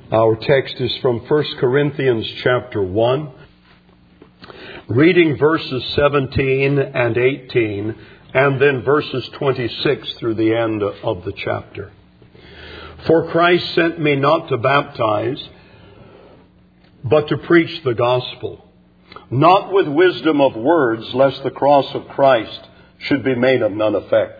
Our text is from 1 Corinthians chapter 1, reading verses 17 and 18, and then verses 26 through the end of the chapter. For Christ sent me not to baptize, but to preach the gospel, not with wisdom of words, lest the cross of Christ should be made of none effect.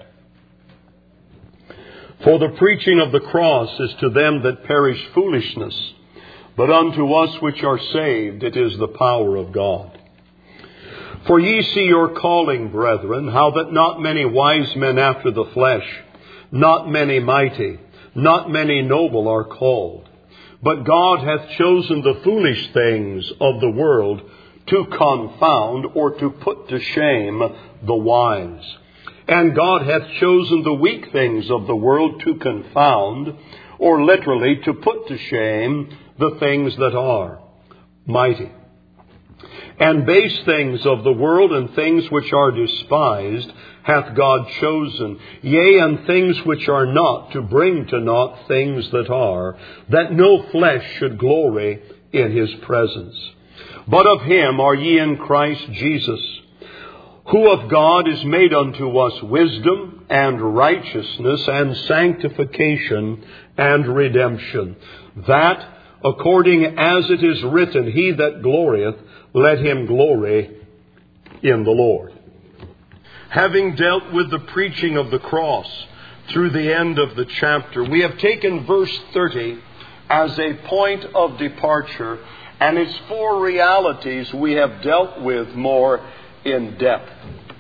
For the preaching of the cross is to them that perish foolishness, but unto us which are saved it is the power of God. For ye see your calling, brethren, how that not many wise men after the flesh, not many mighty, not many noble are called. But God hath chosen the foolish things of the world to confound or to put to shame the wise. And God hath chosen the weak things of the world to confound, or literally to put to shame, the things that are mighty. And base things of the world and things which are despised hath God chosen, yea, and things which are not, to bring to naught things that are, that no flesh should glory in his presence. But of him are ye in Christ Jesus, who of God is made unto us wisdom and righteousness and sanctification and redemption, that, according as it is written, he that glorieth, let him glory in the Lord. Having dealt with the preaching of the cross through the end of the chapter, we have taken verse 30 as a point of departure, and its four realities we have dealt with more in depth.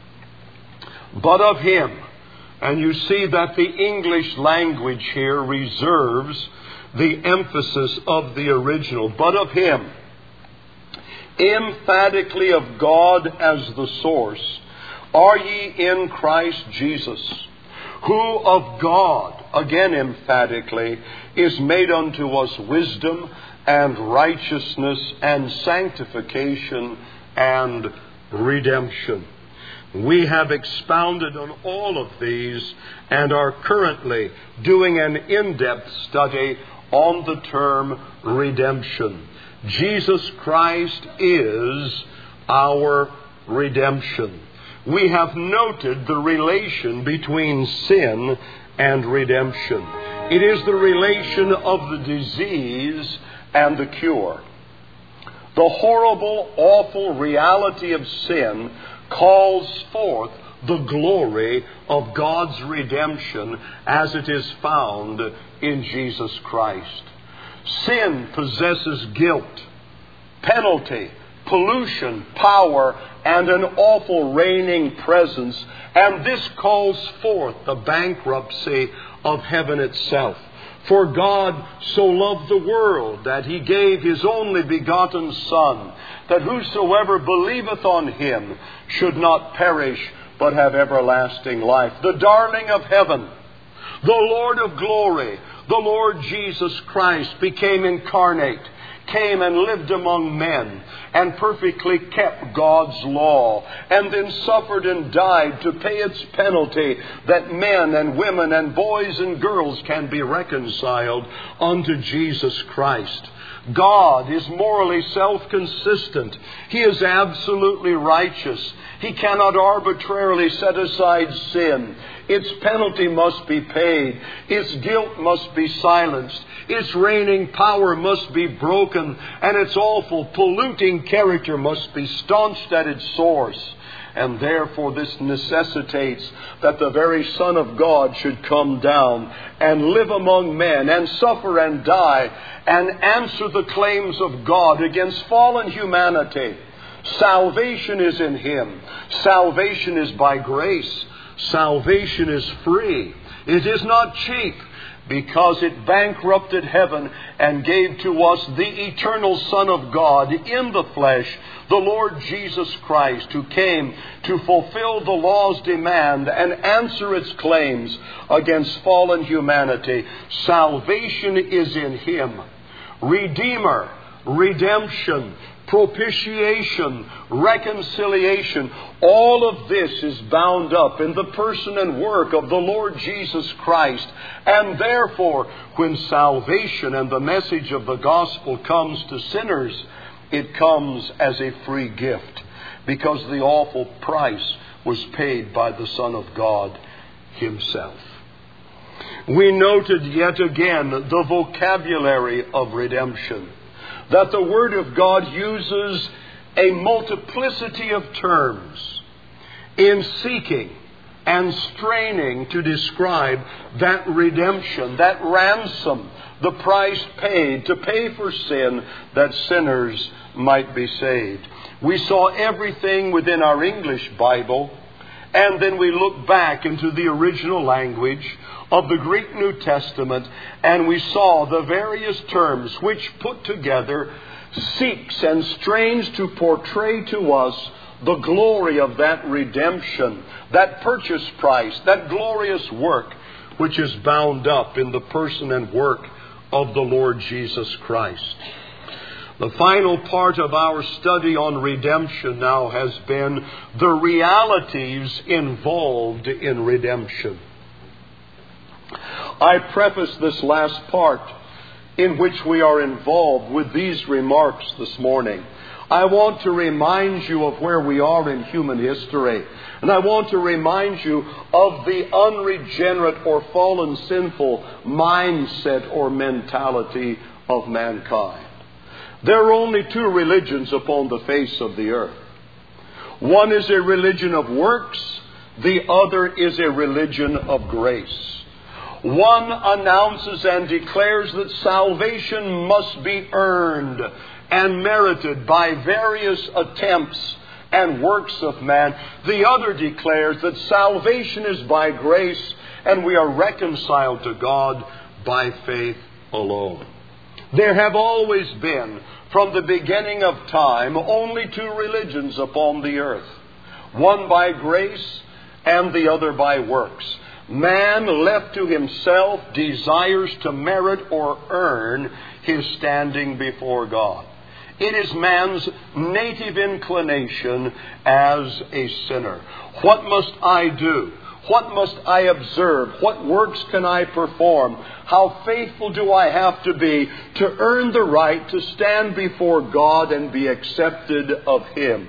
But of him, and you see that the English language here reserves the emphasis of the original. But of him, emphatically of God as the source, are ye in Christ Jesus, who of God, again emphatically, is made unto us wisdom and righteousness and sanctification and redemption. We have expounded on all of these and are currently doing an in-depth study on the term redemption. Jesus Christ is our redemption. We have noted the relation between sin and redemption. It is the relation of the disease and the cure. The horrible, awful reality of sin calls forth the glory of God's redemption as it is found in Jesus Christ. Sin possesses guilt, penalty, pollution, power, and an awful reigning presence, and this calls forth the bankruptcy of heaven itself. For God so loved the world that he gave his only begotten Son, that whosoever believeth on him should not perish, but have everlasting life. The darling of heaven, the Lord of glory, the Lord Jesus Christ became incarnate, came and lived among men, and perfectly kept God's law, and then suffered and died to pay its penalty, that men and women and boys and girls can be reconciled unto Jesus Christ. God is morally self-consistent. He is absolutely righteous. He cannot arbitrarily set aside sin. Its penalty must be paid. Its guilt must be silenced. Its reigning power must be broken. And its awful, polluting character must be staunched at its source. And therefore this necessitates that the very Son of God should come down and live among men and suffer and die and answer the claims of God against fallen humanity. Salvation is in him. Salvation is by grace. Salvation is free. It is not cheap, because it bankrupted heaven and gave to us the eternal Son of God in the flesh, the Lord Jesus Christ, who came to fulfill the law's demand and answer its claims against fallen humanity. Salvation is in him. Redeemer, redemption, propitiation, reconciliation. All of this is bound up in the person and work of the Lord Jesus Christ. And therefore, when salvation and the message of the gospel comes to sinners, it comes as a free gift, because the awful price was paid by the Son of God Himself. We noted yet again the vocabulary of redemption, that the Word of God uses a multiplicity of terms in seeking and straining to describe that redemption, that ransom, the price paid to pay for sin that sinners might be saved. We saw everything within our English Bible, and then we looked back into the original language of the Greek New Testament, and we saw the various terms which put together seeks and strains to portray to us the glory of that redemption, that purchase price, that glorious work which is bound up in the person and work of the Lord Jesus Christ. The final part of our study on redemption now has been the realities involved in redemption. I preface this last part in which we are involved with these remarks this morning. I want to remind you of where we are in human history. And I want to remind you of the unregenerate or fallen sinful mindset or mentality of mankind. There are only two religions upon the face of the earth. One is a religion of works. The other is a religion of grace. One announces and declares that salvation must be earned and merited by various attempts and works of man. The other declares that salvation is by grace and we are reconciled to God by faith alone. There have always been, from the beginning of time, only two religions upon the earth. One by grace and the other by works. Man, left to himself, desires to merit or earn his standing before God. It is man's native inclination as a sinner. What must I do? What must I observe? What works can I perform? How faithful do I have to be to earn the right to stand before God and be accepted of Him?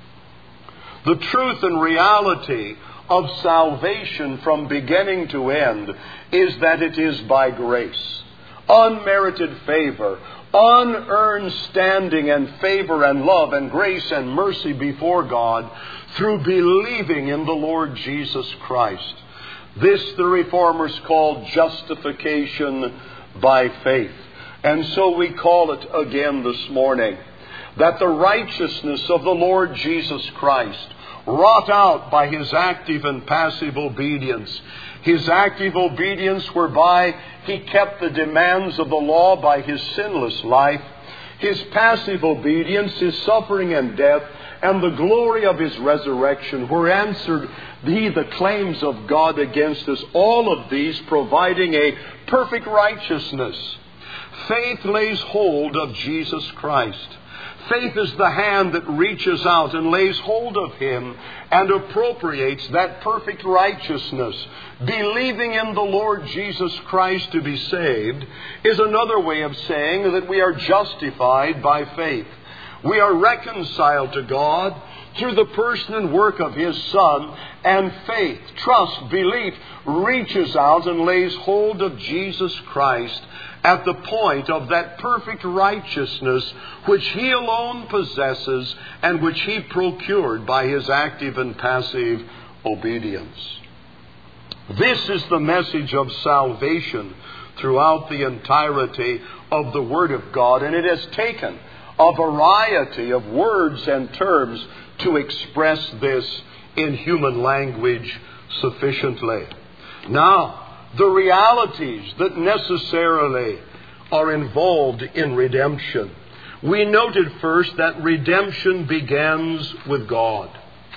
The truth and reality of salvation from beginning to end is that it is by grace. Unmerited favor, unearned standing and favor and love and grace and mercy before God through believing in the Lord Jesus Christ. This the Reformers called justification by faith. And so we call it again this morning, that the righteousness of the Lord Jesus Christ, wrought out by His active and passive obedience. His active obedience whereby He kept the demands of the law by His sinless life. His passive obedience, His suffering and death, and the glory of His resurrection, where answered He the claims of God against us. All of these providing a perfect righteousness. Faith lays hold of Jesus Christ. Faith is the hand that reaches out and lays hold of Him and appropriates that perfect righteousness. Believing in the Lord Jesus Christ to be saved is another way of saying that we are justified by faith. We are reconciled to God through the person and work of His Son, and faith, trust, belief reaches out and lays hold of Jesus Christ at the point of that perfect righteousness which He alone possesses and which He procured by His active and passive obedience. This is the message of salvation throughout the entirety of the Word of God, and it has taken a variety of words and terms to express this in human language sufficiently. Now, the realities that necessarily are involved in redemption. We noted first that redemption begins with God.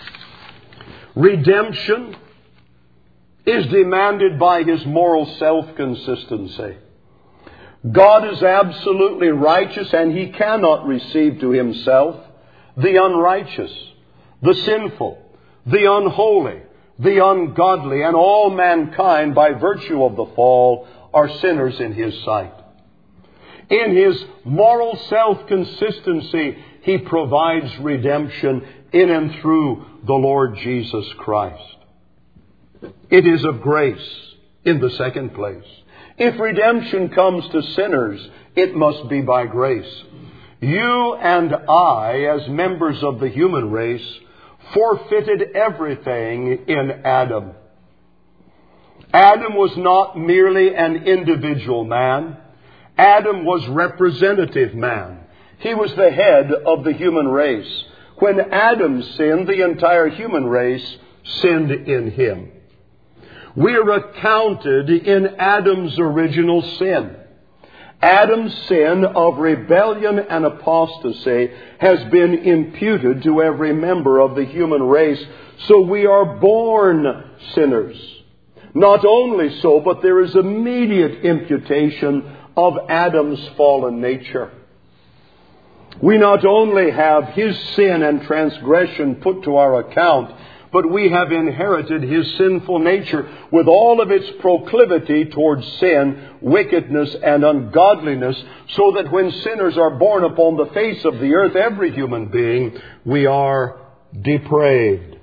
Redemption is demanded by His moral self-consistency. God is absolutely righteous, and He cannot receive to Himself the unrighteous, the sinful, the unholy, the ungodly, and all mankind by virtue of the fall are sinners in His sight. In His moral self-consistency, He provides redemption in and through the Lord Jesus Christ. It is of grace in the second place. If redemption comes to sinners, it must be by grace. You and I, as members of the human race, forfeited everything in Adam. Adam was not merely an individual man. Adam was representative man. He was the head of the human race. When Adam sinned, the entire human race sinned in him. We are accounted in Adam's original sin. Adam's sin of rebellion and apostasy has been imputed to every member of the human race. So we are born sinners. Not only so, but there is immediate imputation of Adam's fallen nature. We not only have his sin and transgression put to our account, but we have inherited his sinful nature with all of its proclivity towards sin, wickedness, and ungodliness, so that when sinners are born upon the face of the earth, every human being, we are depraved.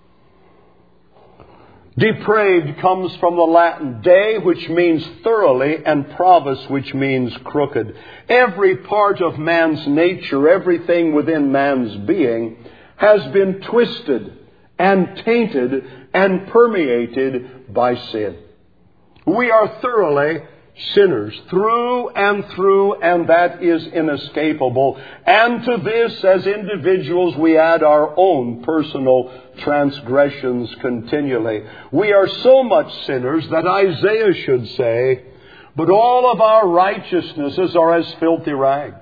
Depraved comes from the Latin de, which means thoroughly, and pravus, which means crooked. Every part of man's nature, everything within man's being, has been twisted and tainted and permeated by sin. We are thoroughly sinners through, and that is inescapable. And to this, as individuals, we add our own personal transgressions continually. We are so much sinners that Isaiah should say, "But all of our righteousnesses are as filthy rags.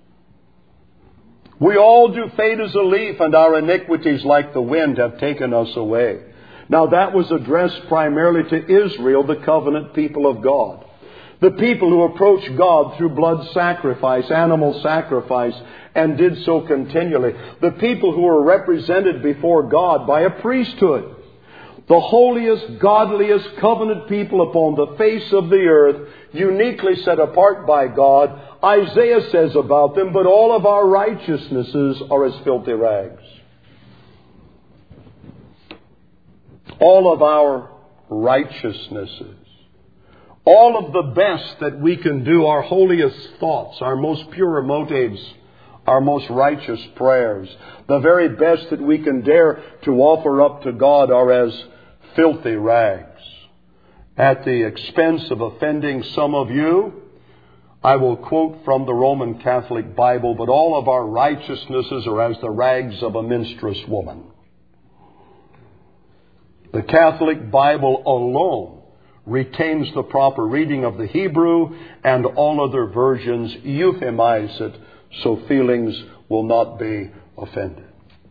We all do fade as a leaf, and our iniquities like the wind have taken us away." Now that was addressed primarily to Israel, the covenant people of God. The people who approached God through blood sacrifice, animal sacrifice, and did so continually. The people who were represented before God by a priesthood. The holiest, godliest covenant people upon the face of the earth, uniquely set apart by God. Isaiah says about them, "But all of our righteousnesses are as filthy rags." All of our righteousnesses. All of the best that we can do, our holiest thoughts, our most pure motives, our most righteous prayers, the very best that we can dare to offer up to God are as filthy rags. At the expense of offending some of you, I will quote from the Roman Catholic Bible, "But all of our righteousnesses are as the rags of a minstrous woman." The Catholic Bible alone retains the proper reading of the Hebrew, and all other versions euphemize it so feelings will not be offended.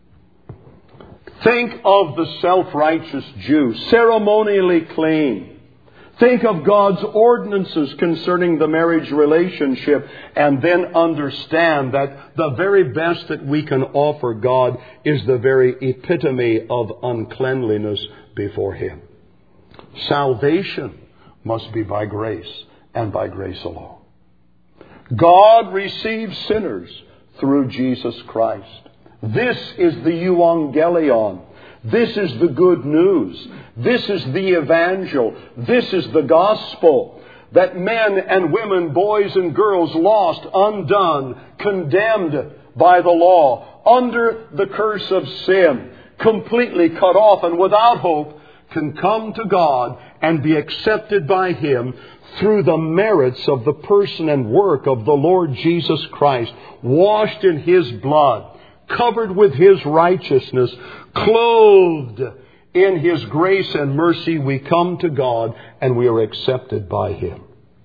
Think of the self-righteous Jew, ceremonially clean. Think of God's ordinances concerning the marriage relationship, and then understand that the very best that we can offer God is the very epitome of uncleanliness before Him. Salvation must be by grace, and by grace alone. God receives sinners through Jesus Christ. This is the euangelion. This is the good news. This is the evangel. This is the gospel. That men and women, boys and girls, lost, undone, condemned by the law, under the curse of sin, completely cut off and without hope, can come to God and be accepted by Him through the merits of the person and work of the Lord Jesus Christ, washed in His blood, covered with His righteousness, clothed in His grace and mercy. We come to God and we are accepted by Him.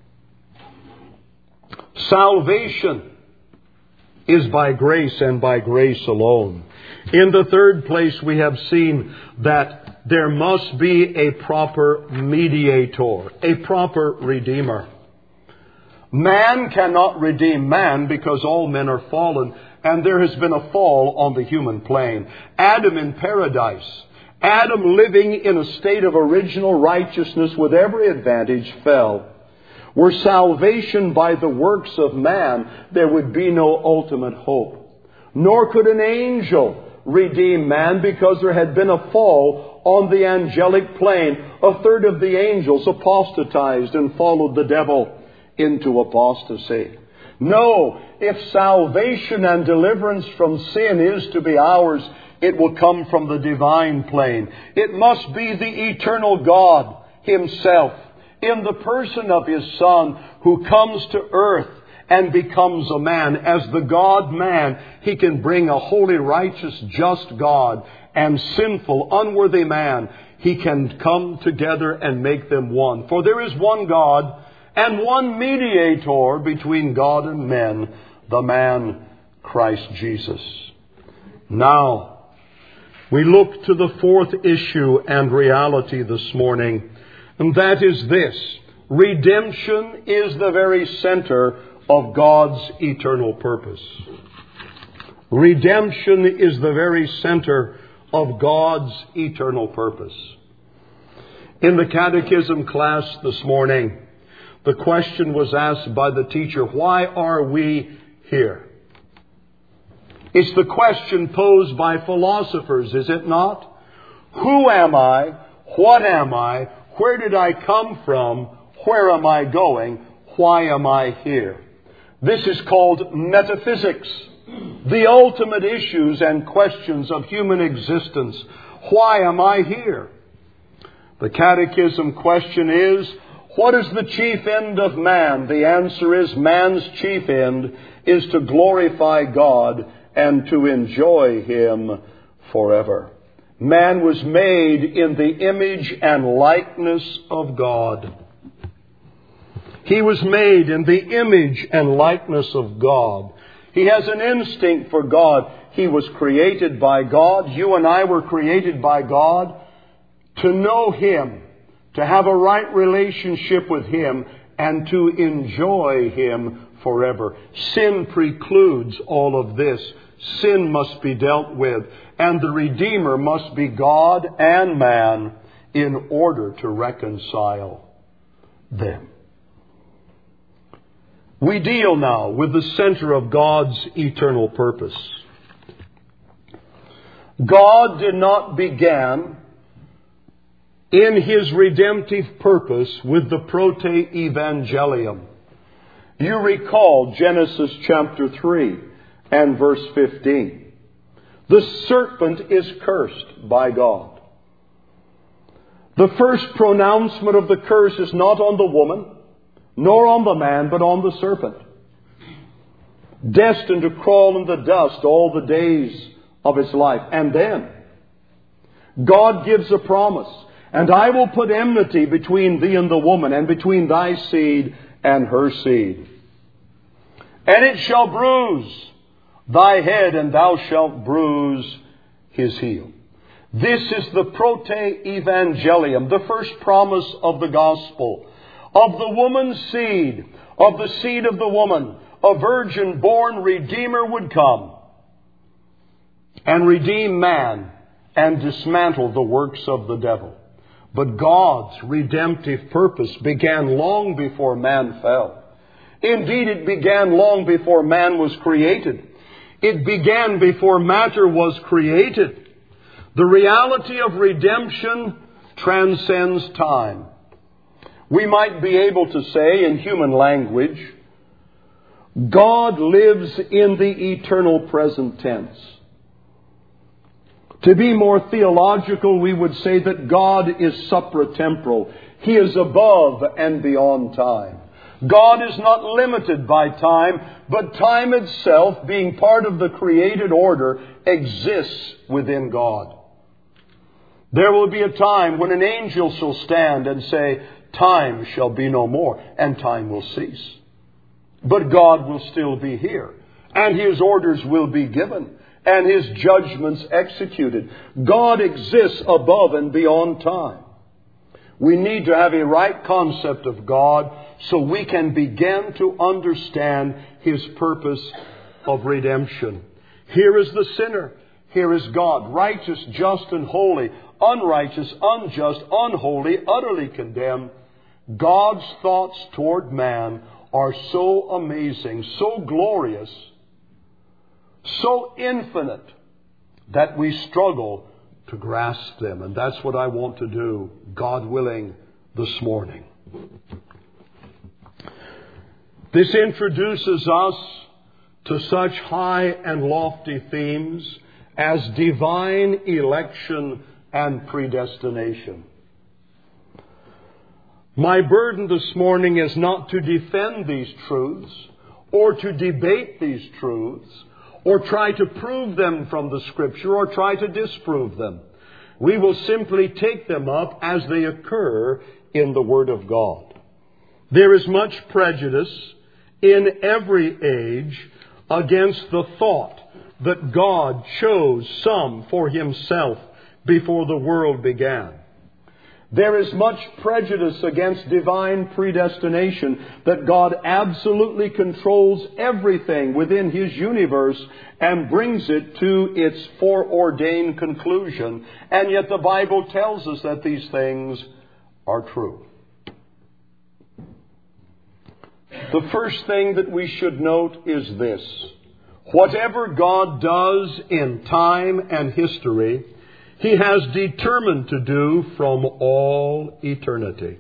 Salvation is by grace and by grace alone. In the third place, we have seen that there must be a proper mediator, a proper redeemer. Man cannot redeem man because all men are fallen, and there has been a fall on the human plane. Adam in paradise, Adam living in a state of original righteousness with every advantage, fell. Were salvation by the works of man, there would be no ultimate hope. Nor could an angel redeem man because there had been a fall on the angelic plane. A third of the angels apostatized and followed the devil into apostasy. No, if salvation and deliverance from sin is to be ours, it will come from the divine plane. It must be the eternal God Himself, in the person of His Son, who comes to earth and becomes a man. As the God-man, He can bring a holy, righteous, just God and sinful, unworthy man. He can come together and make them one. For there is one God and one mediator between God and men, the man Christ Jesus. Now, we look to the fourth issue and reality this morning, and that is this: redemption is the very center of God's eternal purpose. Redemption is the very center of God's eternal purpose. In the catechism class this morning, the question was asked by the teacher, why are we here? It's the question posed by philosophers, is it not? Who am I? What am I? Where did I come from? Where am I going? Why am I here? This is called metaphysics, the ultimate issues and questions of human existence. Why am I here? The catechism question is, what is the chief end of man? The answer is, man's chief end is to glorify God and to enjoy Him forever. Man was made in the image and likeness of God. He was made in the image and likeness of God. He has an instinct for God. He was created by God. You and I were created by God to know Him, to have a right relationship with Him, and to enjoy Him forever. Sin precludes all of this. Sin must be dealt with, and the Redeemer must be God and man in order to reconcile them. We deal now with the center of God's eternal purpose. God did not begin in His redemptive purpose with the proto-evangelium. You recall Genesis chapter 3 and verse 15. The serpent is cursed by God. The first pronouncement of the curse is not on the woman, nor on the man, but on the serpent, destined to crawl in the dust all the days of his life. And then God gives a promise. And I will put enmity between thee and the woman, and between thy seed and her seed. And it shall bruise thy head, and thou shalt bruise his heel. This is the proto-evangelium, the first promise of the gospel. Of the woman's seed, of the seed of the woman, a virgin-born Redeemer would come and redeem man and dismantle the works of the devil. But God's redemptive purpose began long before man fell. Indeed, it began long before man was created. It began before matter was created. The reality of redemption transcends time. We might be able to say in human language, God lives in the eternal present tense. To be more theological, we would say that God is supratemporal. He is above and beyond time. God is not limited by time, but time itself, being part of the created order, exists within God. There will be a time when an angel shall stand and say, time shall be no more, and time will cease. But God will still be here, and His orders will be given, and His judgments executed. God exists above and beyond time. We need to have a right concept of God so we can begin to understand His purpose of redemption. Here is the sinner. Here is God, righteous, just, and holy, unrighteous, unjust, unholy, utterly condemned. God's thoughts toward man are so amazing, so glorious, so infinite, that we struggle to grasp them. And that's what I want to do, God willing, this morning. This introduces us to such high and lofty themes as divine election and predestination. My burden this morning is not to defend these truths or to debate these truths or try to prove them from the Scripture or try to disprove them. We will simply take them up as they occur in the Word of God. There is much prejudice in every age against the thought that God chose some for Himself before the world began. There is much prejudice against divine predestination, that God absolutely controls everything within His universe and brings it to its foreordained conclusion. And yet the Bible tells us that these things are true. The first thing that we should note is this: whatever God does in time and history, He has determined to do from all eternity.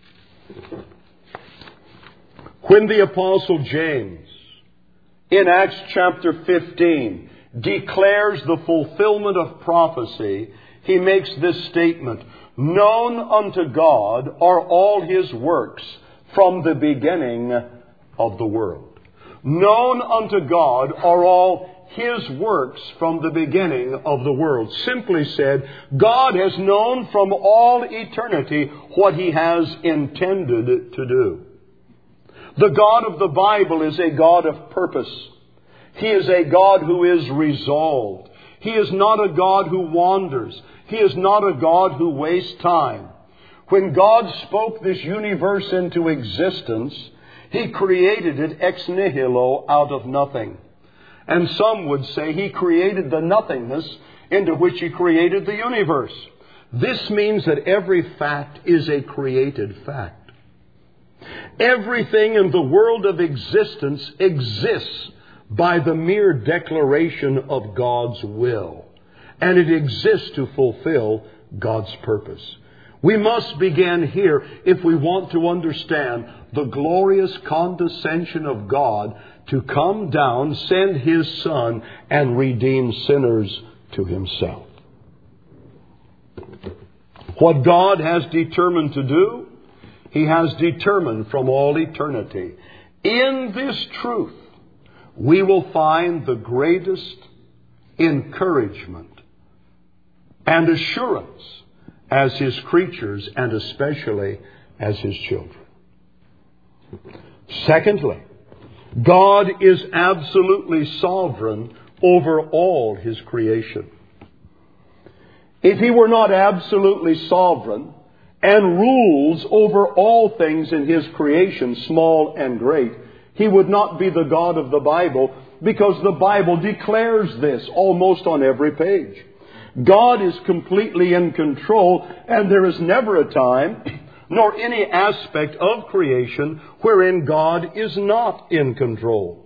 When the Apostle James, in Acts chapter 15, declares the fulfillment of prophecy, he makes this statement: known unto God are all His works from the beginning of the world. Known unto God are all His works from the beginning of the world. Simply said, God has known from all eternity what He has intended to do. The God of the Bible is a God of purpose. He is a God who is resolved. He is not a God who wanders. He is not a God who wastes time. When God spoke this universe into existence, He created it ex nihilo, out of nothing. And some would say He created the nothingness into which He created the universe. This means that every fact is a created fact. Everything in the world of existence exists by the mere declaration of God's will. And it exists to fulfill God's purpose. We must begin here if we want to understand the glorious condescension of God to come down, send His Son, and redeem sinners to Himself. What God has determined to do, He has determined from all eternity. In this truth, we will find the greatest encouragement and assurance as His creatures, and especially as His children. Secondly, God is absolutely sovereign over all His creation. If He were not absolutely sovereign and rules over all things in His creation, small and great, He would not be the God of the Bible, because the Bible declares this almost on every page. God is completely in control, and there is never a time nor any aspect of creation wherein God is not in control.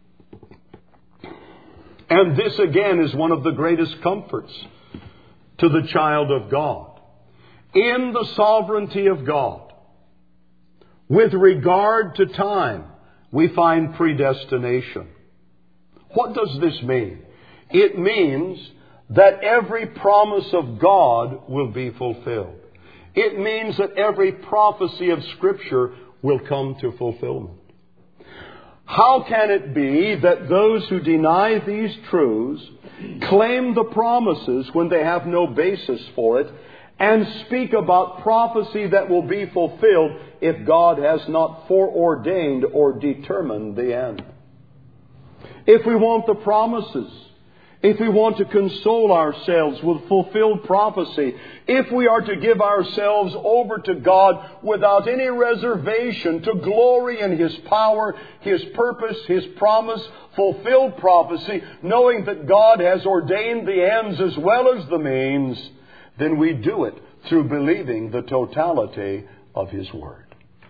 And this again is one of the greatest comforts to the child of God. In the sovereignty of God, with regard to time, we find predestination. What does this mean? It means that every promise of God will be fulfilled. It means that every prophecy of Scripture will come to fulfillment. How can it be that those who deny these truths claim the promises when they have no basis for it, and speak about prophecy that will be fulfilled if God has not foreordained or determined the end? If we want the promises, if we want to console ourselves with fulfilled prophecy, if we are to give ourselves over to God without any reservation to glory in His power, His purpose, His promise, fulfilled prophecy, knowing that God has ordained the ends as well as the means, then we do it through believing the totality of His Word.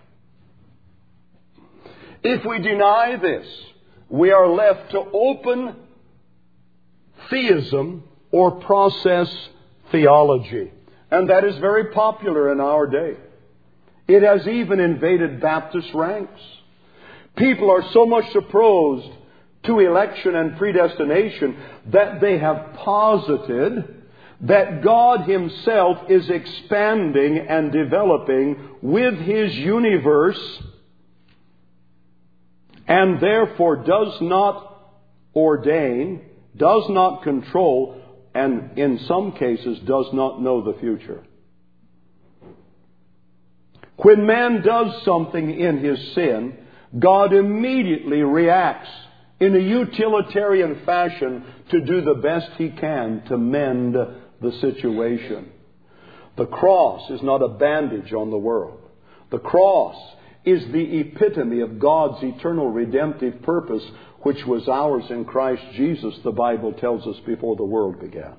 If we deny this, we are left to open theism or process theology. And that is very popular in our day. It has even invaded Baptist ranks. People are so much opposed to election and predestination that they have posited that God Himself is expanding and developing with His universe and therefore does not ordain, does not control, and in some cases does not know the future. When man does something in his sin, God immediately reacts in a utilitarian fashion to do the best He can to mend the situation. The cross is not a bandage on the world. The cross is the epitome of God's eternal redemptive purpose, which was ours in Christ Jesus, the Bible tells us, before the world began.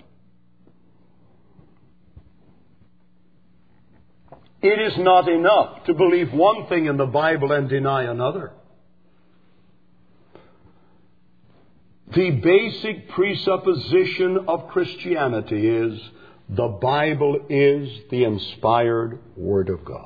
It is not enough to believe one thing in the Bible and deny another. The basic presupposition of Christianity is the Bible is the inspired Word of God.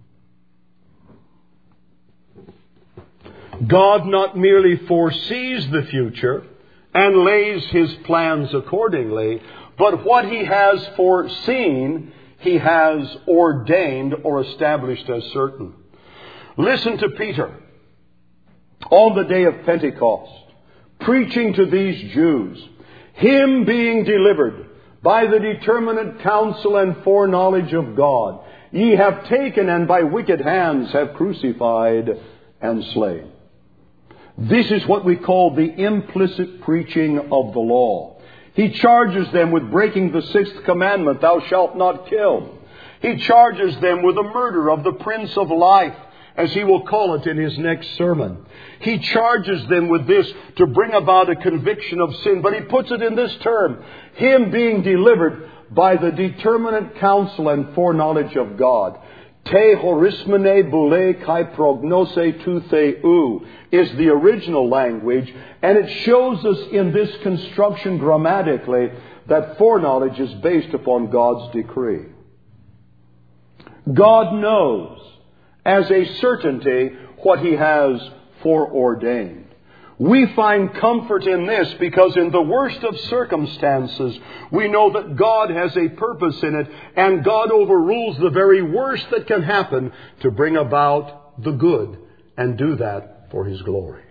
God not merely foresees the future and lays His plans accordingly, but what He has foreseen, He has ordained or established as certain. Listen to Peter on the day of Pentecost, preaching to these Jews, Him being delivered by the determinate counsel and foreknowledge of God, ye have taken and by wicked hands have crucified and slain. This is what we call the implicit preaching of the law. He charges them with breaking the sixth commandment, thou shalt not kill. He charges them with the murder of the Prince of Life, as he will call it in his next sermon. He charges them with this to bring about a conviction of sin, but he puts it in this term, Him being delivered by the determinate counsel and foreknowledge of God. Te horismene boule kai prognose tu theou is the original language, and it shows us in this construction grammatically that foreknowledge is based upon God's decree. God knows as a certainty what He has foreordained. We find comfort in this because in the worst of circumstances, we know that God has a purpose in it, and God overrules the very worst that can happen to bring about the good and do that for His glory.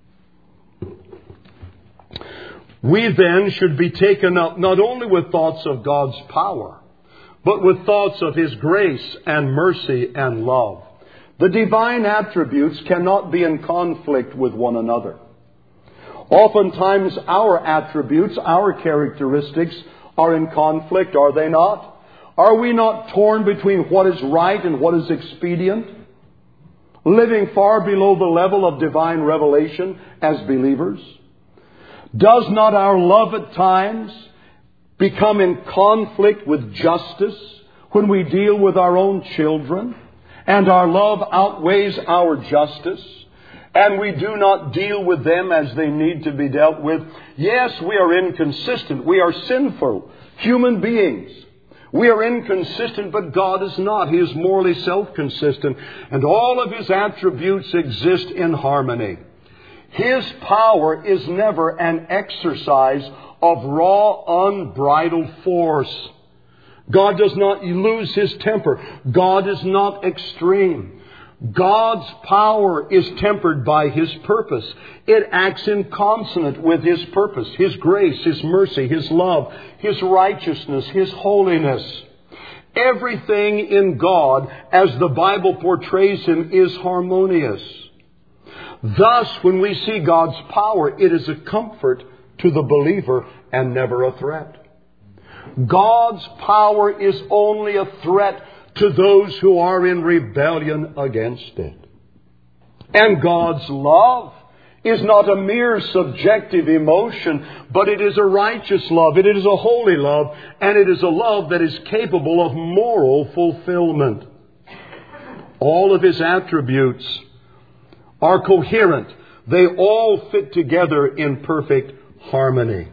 We then should be taken up not only with thoughts of God's power, but with thoughts of His grace and mercy and love. The divine attributes cannot be in conflict with one another. Oftentimes our attributes, our characteristics are in conflict, are they not? Are we not torn between what is right and what is expedient? Living far below the level of divine revelation as believers? Does not our love at times become in conflict with justice when we deal with our own children, and our love outweighs our justice, and we do not deal with them as they need to be dealt with? Yes, we are inconsistent. We are sinful human beings. We are inconsistent, but God is not. He is morally self-consistent, and all of His attributes exist in harmony. His power is never an exercise of raw, unbridled force. God does not lose His temper. God is not extreme. God's power is tempered by His purpose. It acts in consonant with His purpose, His grace, His mercy, His love, His righteousness, His holiness. Everything in God, as the Bible portrays Him, is harmonious. Thus, when we see God's power, it is a comfort to the believer and never a threat. God's power is only a threat to those who are in rebellion against it. And God's love is not a mere subjective emotion, but it is a righteous love. It is a holy love, and it is a love that is capable of moral fulfillment. All of His attributes are coherent. They all fit together in perfect harmony.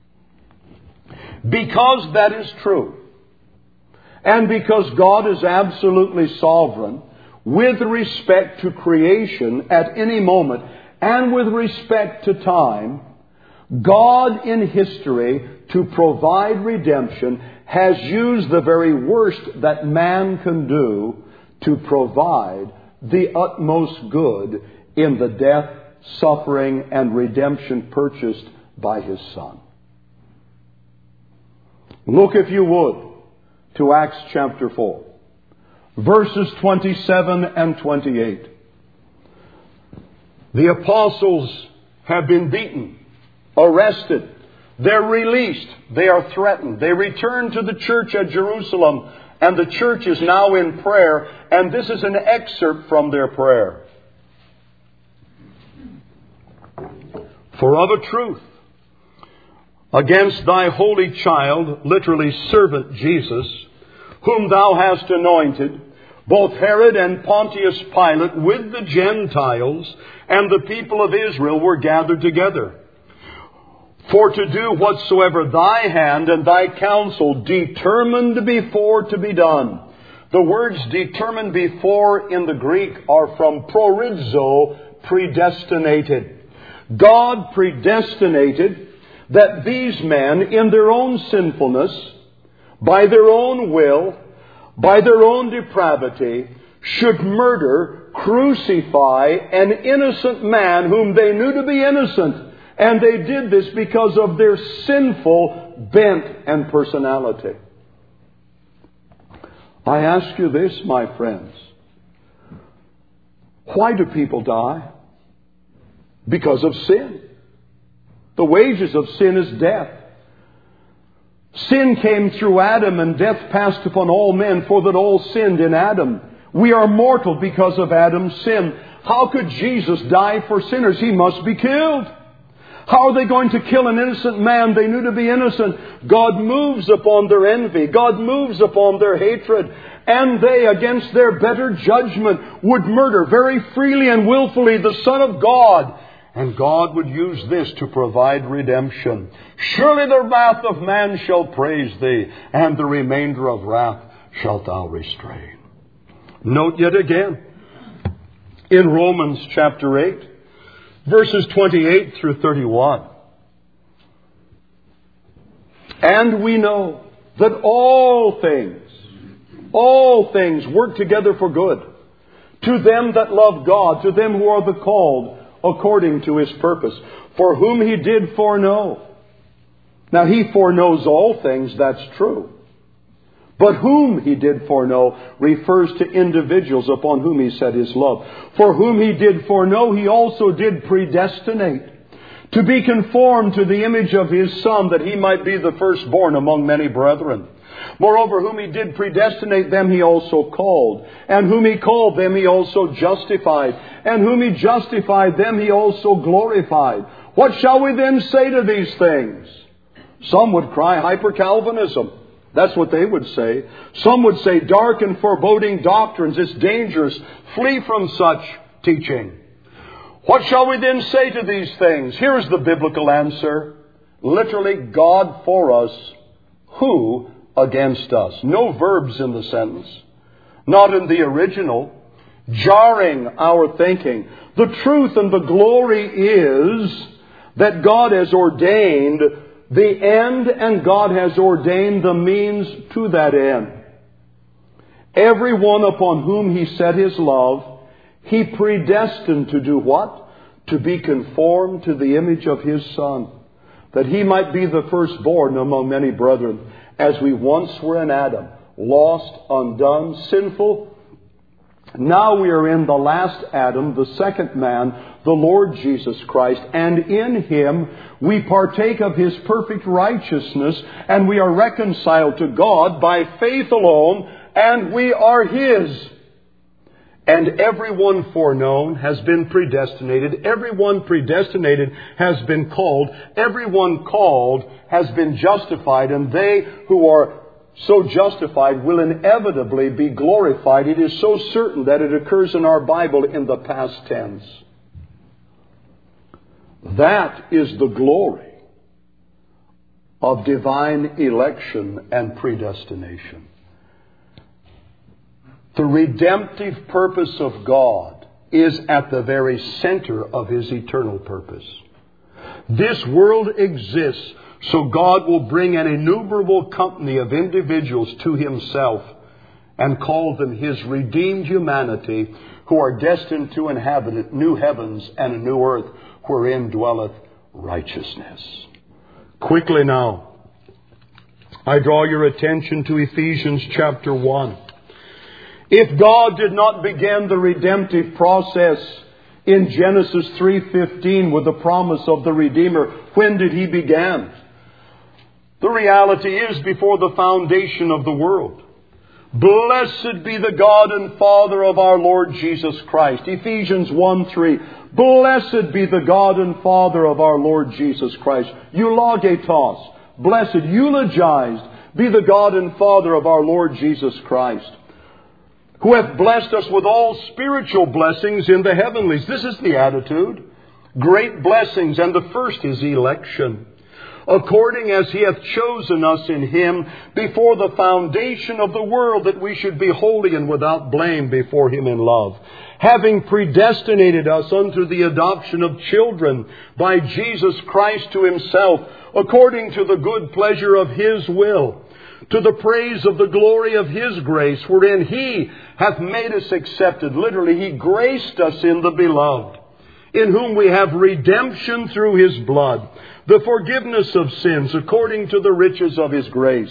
Because that is true, and because God is absolutely sovereign with respect to creation at any moment, and with respect to time, God in history, to provide redemption, has used the very worst that man can do to provide the utmost good in the death, suffering, and redemption purchased by His Son. Look, if you would, to Acts chapter 4, verses 27 and 28. The apostles have been beaten, arrested. They're released. They are threatened. They return to the church at Jerusalem, and the church is now in prayer. And this is an excerpt from their prayer. For of a truth, against thy holy child, literally servant Jesus, whom thou hast anointed, both Herod and Pontius Pilate with the Gentiles and the people of Israel were gathered together, for to do whatsoever thy hand and thy counsel determined before to be done. The words determined before in the Greek are from prorizo, predestinated. God predestinated that these men, in their own sinfulness, by their own will, by their own depravity, should murder, crucify an innocent man whom they knew to be innocent. And they did this because of their sinful bent and personality. I ask you this, my friends. Why do people die? Because of sin. The wages of sin is death. Sin came through Adam, and death passed upon all men, for that all sinned in Adam. We are mortal because of Adam's sin. How could Jesus die for sinners? He must be killed. How are they going to kill an innocent man they knew to be innocent? God moves upon their envy. God moves upon their hatred. And they, against their better judgment, would murder very freely and willfully the Son of God. And God would use this to provide redemption. Surely the wrath of man shall praise thee, and the remainder of wrath shalt thou restrain. Note yet again, in Romans chapter 8, verses 28 through 31. And we know that all things work together for good, to them that love God, to them who are the called according to His purpose, for whom He did foreknow. Now He foreknows all things, that's true. But whom He did foreknow refers to individuals upon whom He set His love. For whom He did foreknow, He also did predestinate, to be conformed to the image of His Son, that He might be the firstborn among many brethren. Moreover, whom He did predestinate, them He also called. And whom He called, them He also justified. And whom He justified, them He also glorified. What shall we then say to these things? Some would cry hyper-Calvinism. That's what they would say. Some would say dark and foreboding doctrines. It's dangerous. Flee from such teaching. What shall we then say to these things? Here's the biblical answer. Literally, God for us, who against us? No verbs in the sentence. Not in the original. Jarring our thinking. The truth and the glory is that God has ordained the end, and God has ordained the means to that end. Everyone upon whom He set His love, He predestined to do what? To be conformed to the image of His Son, that He might be the firstborn among many brethren, as we once were in Adam, lost, undone, sinful. Now we are in the last Adam, the second man, the Lord Jesus Christ, and in Him we partake of His perfect righteousness, and we are reconciled to God by faith alone, and we are His. And everyone foreknown has been predestinated. Everyone predestinated has been called. Everyone called has been justified. And they who are so justified will inevitably be glorified. It is so certain that it occurs in our Bible in the past tense. That is the glory of divine election and predestination. The redemptive purpose of God is at the very center of His eternal purpose. This world exists so God will bring an innumerable company of individuals to Himself and call them His redeemed humanity, who are destined to inhabit new heavens and a new earth wherein dwelleth righteousness. Quickly now, I draw your attention to Ephesians chapter 1. If God did not begin the redemptive process in Genesis 3:15 with the promise of the Redeemer, when did He begin? The reality is before the foundation of the world. Blessed be the God and Father of our Lord Jesus Christ. Ephesians 1:3. Blessed be the God and Father of our Lord Jesus Christ. Eulogetos. Blessed, eulogized, be the God and Father of our Lord Jesus Christ, who hath blessed us with all spiritual blessings in the heavenlies. This is the attitude. Great blessings, and the first is election. According as He hath chosen us in Him before the foundation of the world, that we should be holy and without blame before Him in love, having predestinated us unto the adoption of children by Jesus Christ to Himself, according to the good pleasure of His will, to the praise of the glory of His grace, wherein He hath made us accepted. Literally, He graced us in the Beloved, in whom we have redemption through His blood, the forgiveness of sins, according to the riches of His grace.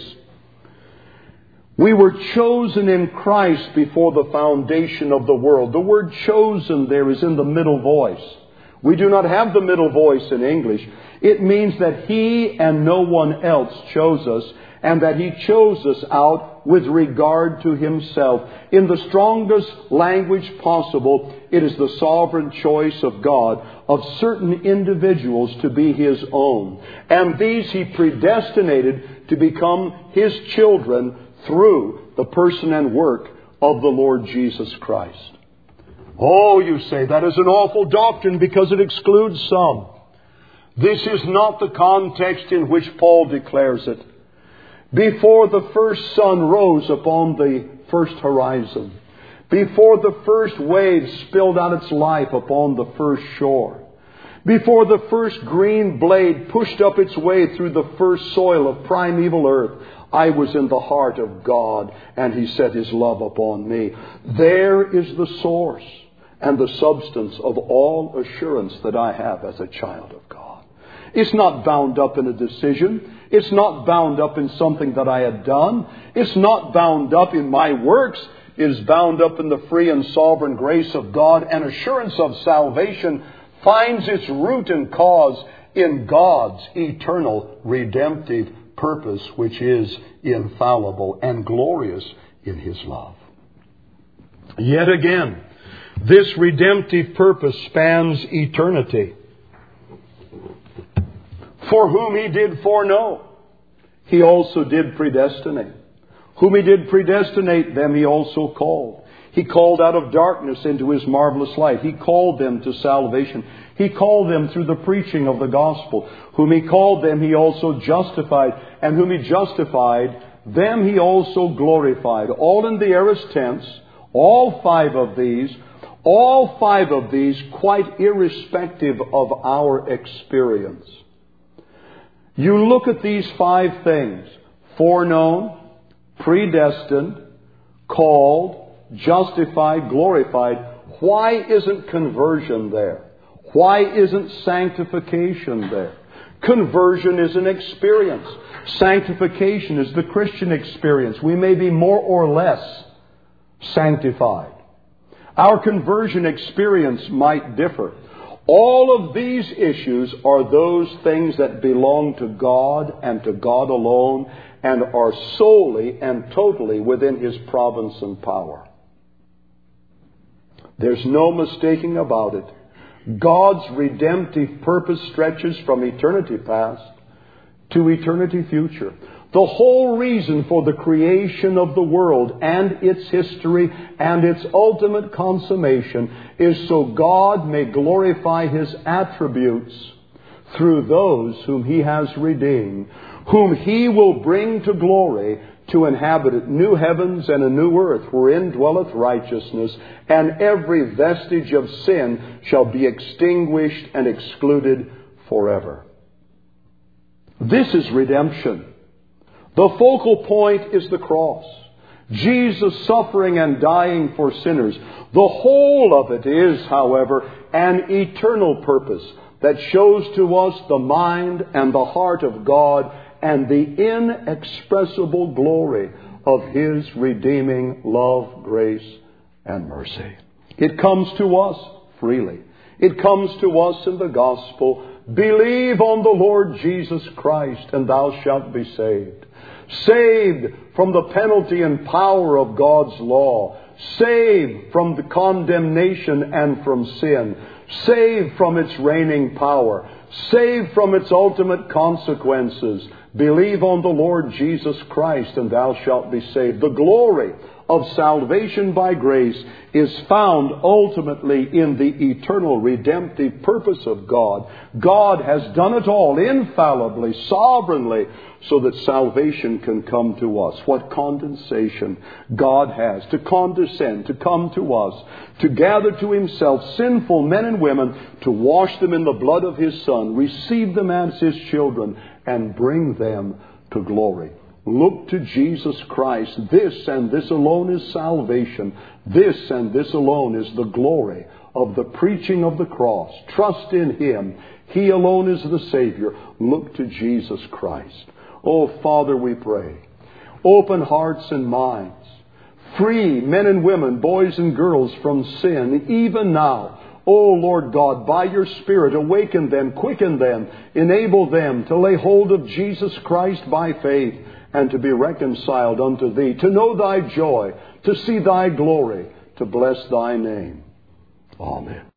We were chosen in Christ before the foundation of the world. The word chosen there is in the middle voice. We do not have the middle voice in English. It means that He and no one else chose us, and that He chose us out with regard to Himself. In the strongest language possible, it is the sovereign choice of God of certain individuals to be His own. And these He predestinated to become His children through the person and work of the Lord Jesus Christ. Oh, you say, that is an awful doctrine because it excludes some. This is not the context in which Paul declares it. Before the first sun rose upon the first horizon, before the first wave spilled out its life upon the first shore, before the first green blade pushed up its way through the first soil of primeval earth, I was in the heart of God, and He set His love upon me. There is the source and the substance of all assurance that I have as a child of God. It's not bound up in a decision. It's not bound up in something that I had done. It's not bound up in my works. It is bound up in the free and sovereign grace of God. And assurance of salvation finds its root and cause in God's eternal redemptive purpose, which is infallible and glorious in His love. Yet again, this redemptive purpose spans eternity. For whom He did foreknow, He also did predestinate. Whom He did predestinate, them He also called. He called out of darkness into His marvelous light. He called them to salvation. He called them through the preaching of the gospel. Whom He called, them He also justified. And whom He justified, them He also glorified. All in the aorist tense, all five of these quite irrespective of our experience. You look at these five things: foreknown, predestined, called, justified, glorified. Why isn't conversion there? Why isn't sanctification there? Conversion is an experience. Sanctification is the Christian experience. We may be more or less sanctified. Our conversion experience might differ. All of these issues are those things that belong to God and to God alone, and are solely and totally within His province and power. There's no mistaking about it. God's redemptive purpose stretches from eternity past to eternity future. The whole reason for the creation of the world and its history and its ultimate consummation is so God may glorify His attributes through those whom He has redeemed, whom He will bring to glory to inhabit new heavens and a new earth wherein dwelleth righteousness, and every vestige of sin shall be extinguished and excluded forever. This is redemption. The focal point is the cross. Jesus suffering and dying for sinners. The whole of it is, however, an eternal purpose that shows to us the mind and the heart of God and the inexpressible glory of His redeeming love, grace, and mercy. It comes to us freely. It comes to us in the gospel. Believe on the Lord Jesus Christ, and thou shalt be saved. Saved from the penalty and power of God's law. Saved from the condemnation and from sin. Saved from its reigning power. Saved from its ultimate consequences. Believe on the Lord Jesus Christ, and thou shalt be saved. The glory of salvation by grace is found ultimately in the eternal redemptive purpose of God. God has done it all infallibly, sovereignly, so that salvation can come to us. What condescension God has to condescend, to come to us, to gather to Himself sinful men and women, to wash them in the blood of His Son, receive them as His children, and bring them to glory. Look to Jesus Christ. This and this alone is salvation. This and this alone is the glory of the preaching of the cross. Trust in Him. He alone is the Savior. Look to Jesus Christ. Oh, Father, we pray. Open hearts and minds. Free men and women, boys and girls from sin, even now. Oh, Lord God, by Your Spirit, awaken them, quicken them, enable them to lay hold of Jesus Christ by faith and to be reconciled unto Thee, to know Thy joy, to see Thy glory, to bless Thy name. Amen.